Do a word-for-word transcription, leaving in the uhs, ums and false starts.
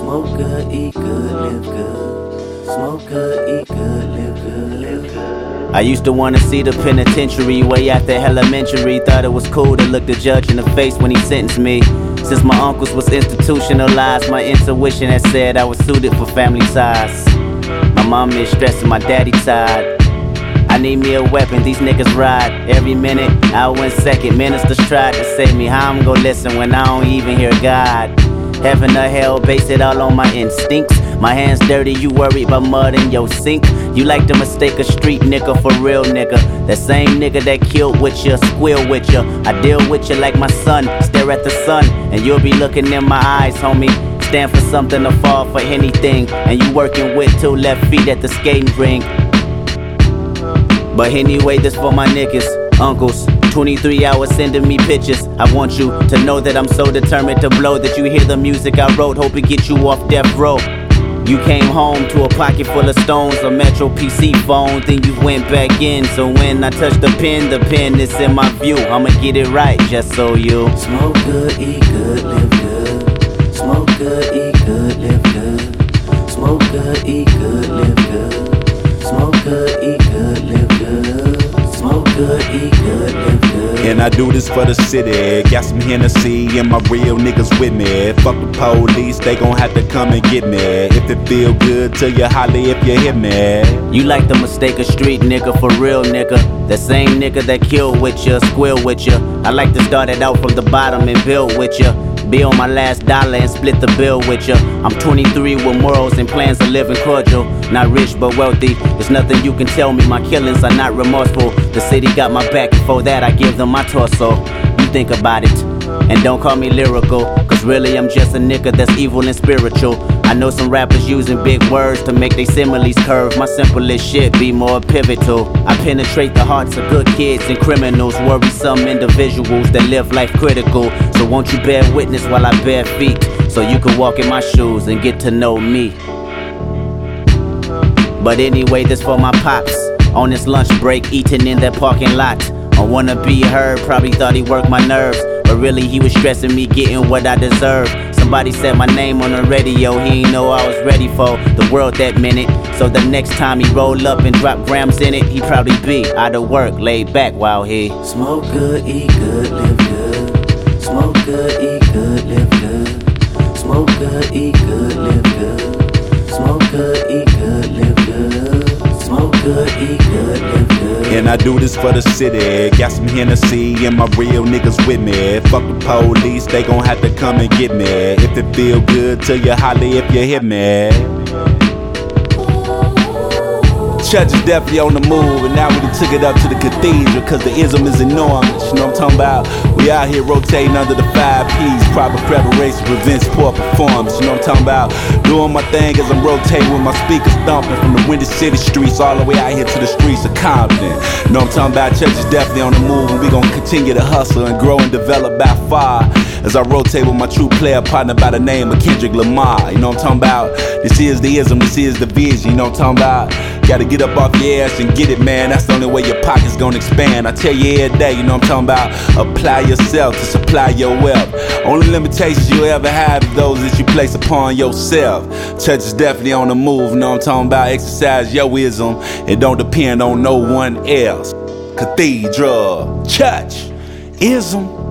Smoke good, eat good, live good. Smoke good, eat good, live good, live good. I used to wanna see the penitentiary way after elementary. Thought it was cool to look the judge in the face when he sentenced me. Since my uncles was institutionalized, my intuition had said I was suited for family size. My mom is stressing, my daddy tired. I need me a weapon, these niggas ride every minute, hour and second. Ministers tried to save me, how I'm gon' listen when I don't even hear God? Heaven or hell, base it all on my instincts. My hands dirty, you worried about mud in your sink. You like to mistake a street nigga for real nigga. That same nigga that killed with you, squeal with you. I deal with you like my son, stare at the sun, and you'll be looking in my eyes, homie. Stand for something to fall for anything, and you working with two left feet at the skating rink. But anyway, this for my niggas, uncles. twenty-three hours sending me pictures. I want you to know that I'm so determined to blow that you hear the music I wrote, hope it get you off death row. You came home to a pocket full of stones, a Metro P C phone, then you went back in. So when I touch the pen, the pen is in my view. I'ma get it right, just so you smoke good, eat good, live good. Smoke good, eat good, live good. Smoke good, eat good, live good. Smoke good, eat good, live good. Smoke good, eat good, live good. And I do this for the city. Got some Hennessy and my real niggas with me. Fuck the police, they gon' have to come and get me. If it feel good to you, holla if you hit me. You like to mistake a street nigga for real nigga. The same nigga that killed with you, squeal with you. I like to start it out from the bottom and build with you. Be on my last dollar and split the bill with ya. I'm twenty-three with morals and plans of living cordial. Not rich but wealthy, there's nothing you can tell me. My killings are not remorseful. The city got my back, and for that I give them my torso. You think about it, and don't call me lyrical, cause really I'm just a nigga that's evil and spiritual. I know some rappers using big words to make they similes curve. My simplest shit be more pivotal. I penetrate the hearts of good kids and criminals, worrisome individuals that live life critical. So won't you bear witness while I bear feet, so you can walk in my shoes and get to know me. But anyway, this for my pops, on this lunch break, eating in that parking lot. I wanna be heard, probably thought he worked my nerves, but really he was stressing me getting what I deserve. Somebody said my name on the radio, he ain't know I was ready for the world that minute. So the next time he roll up and drop grams in it, he probably be out of work, laid back while he smoke good, eat good, live good. Smoke good, eat good, live good. Smoke good, eat good, live good. Smoke good, eat good, live good. Smoke good, eat good, live good. And I do this for the city. Got some Hennessy and my real niggas with me. Fuck the police, they gon' have to come and get me. If it feel good to you, holla if you hit me. Church is definitely on the move, and now we done took it up to the cathedral, cause the ism is enormous, you know what I'm talking about? We out here rotating under the five P's, proper preparation prevents poor performance, you know what I'm talking about? Doing my thing as I'm rotating with my speakers thumping from the Windy City streets all the way out here to the streets of Compton. You know what I'm talking about? Church is definitely on the move, and we gon' continue to hustle and grow and develop by far as I rotate with my true player partner by the name of Kendrick Lamar. You know what I'm talking about? This is the ism, this is the vision, you know what I'm talking about? Gotta get up off your ass and get it, man. That's the only way your pocket's gonna expand. I tell you every day, you know what I'm talking about? Apply yourself to supply your wealth. Only limitations you'll ever have is those that you place upon yourself. Church is definitely on the move, you know what I'm talking about? Exercise your ism. It don't depend on no one else. Cathedral, church, ism.